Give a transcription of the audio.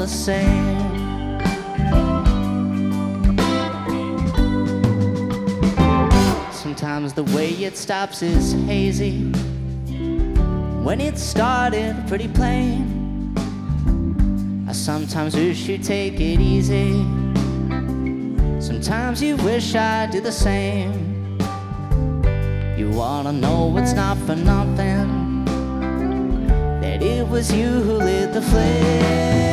the same. Sometimes the way it stops is hazy. When it started, pretty plain. I sometimes wish you'd take it easy. Sometimes you wish I'd do the same. You wanna know it's not for nothing that it was you who lit the flame.